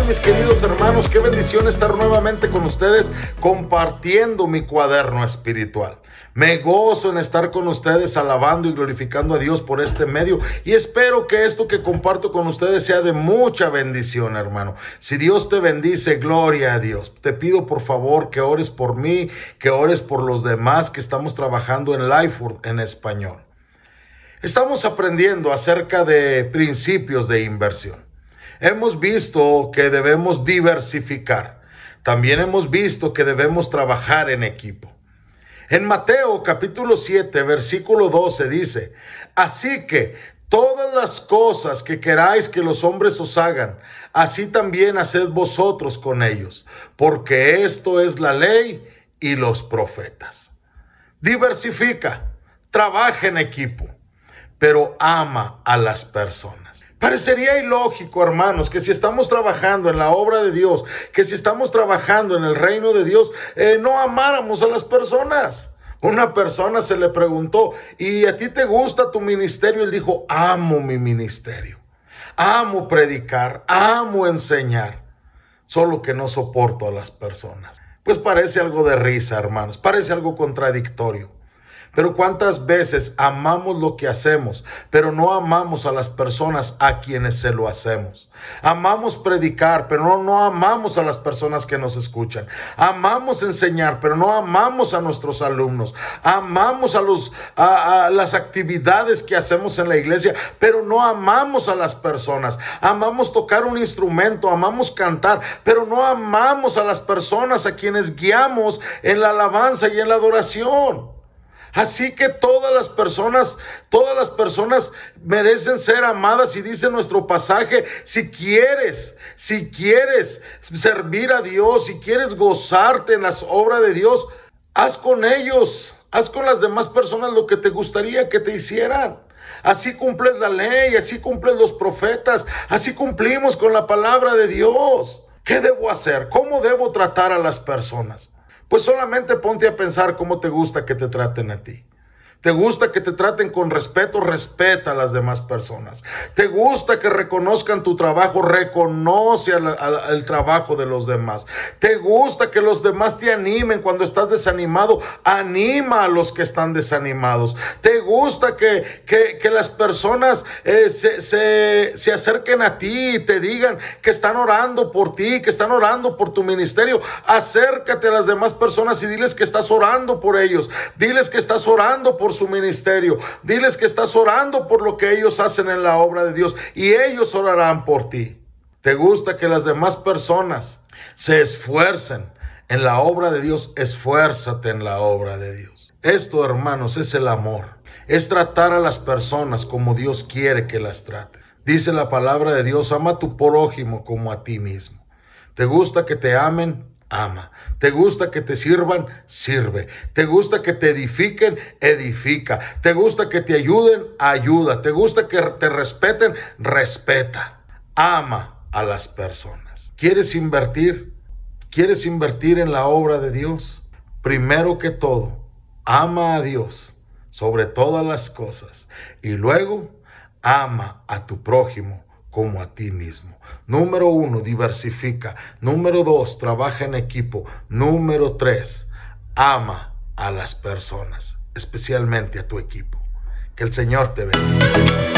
mis queridos hermanos? Qué bendición estar nuevamente con ustedes compartiendo mi cuaderno espiritual. Me gozo en estar con ustedes alabando y glorificando a Dios por este medio y espero que esto que comparto con ustedes sea de mucha bendición, hermano. Si Dios te bendice, gloria a Dios. Te pido por favor que ores por mí, que ores por los demás que estamos trabajando en Lifeword en español. Estamos aprendiendo acerca de principios de inversión. Hemos visto que debemos diversificar. También hemos visto que debemos trabajar en equipo. En Mateo capítulo 7, versículo 12 dice: así que todas las cosas que queráis que los hombres os hagan, así también haced vosotros con ellos, porque esto es la ley y los profetas. Diversifica, trabaja en equipo, pero ama a las personas. Parecería ilógico, hermanos, que si estamos trabajando en la obra de Dios, que si estamos trabajando en el reino de Dios, no amáramos a las personas. Una persona se le preguntó: ¿y a ti te gusta tu ministerio? Él dijo: amo mi ministerio, amo predicar, amo enseñar, solo que no soporto a las personas. Pues parece algo de risa, hermanos, parece algo contradictorio. Pero ¿cuántas veces amamos lo que hacemos, pero no amamos a las personas a quienes se lo hacemos? Amamos predicar, pero no amamos a las personas que nos escuchan. Amamos enseñar, pero no amamos a nuestros alumnos. Amamos a las actividades que hacemos en la iglesia, pero no amamos a las personas. Amamos tocar un instrumento, amamos cantar, pero no amamos a las personas a quienes guiamos en la alabanza y en la adoración. Así que todas las personas merecen ser amadas, y dice nuestro pasaje: si quieres servir a Dios, si quieres gozarte en las obras de Dios, haz con ellos, haz con las demás personas lo que te gustaría que te hicieran. Así cumples la ley, así cumplen los profetas, así cumplimos con la palabra de Dios. ¿Qué debo hacer? ¿Cómo debo tratar a las personas? Pues solamente ponte a pensar cómo te gusta que te traten a ti. ¿Te gusta que te traten con respeto? Respeta a las demás personas. ¿Te gusta que reconozcan tu trabajo? Reconoce el trabajo de los demás. ¿Te gusta que los demás te animen cuando estás desanimado? Anima a los que están desanimados. ¿Te gusta que las personas se acerquen a ti y te digan que están orando por ti, que están orando por tu ministerio? Acércate a las demás personas y diles que estás orando por ellos. Diles que estás orando por su ministerio. Diles que estás orando por lo que ellos hacen en la obra de Dios, y ellos orarán por ti. ¿Te gusta que las demás personas se esfuercen en la obra de Dios? Esfuérzate en la obra de Dios. Esto, hermanos, es el amor. Es tratar a las personas como Dios quiere que las trate. Dice la palabra de Dios: ama a tu prójimo como a ti mismo. ¿Te gusta que te amen? Ama. ¿Te gusta que te sirvan? Sirve. ¿Te gusta que te edifiquen? Edifica. ¿Te gusta que te ayuden? Ayuda. ¿Te gusta que te respeten? Respeta. Ama a las personas. ¿Quieres invertir? ¿Quieres invertir en la obra de Dios? Primero que todo, ama a Dios sobre todas las cosas, y luego ama a tu prójimo como a ti mismo. Número 1, diversifica. Número 2, trabaja en equipo. Número 3, ama a las personas, especialmente a tu equipo. Que el Señor te bendiga.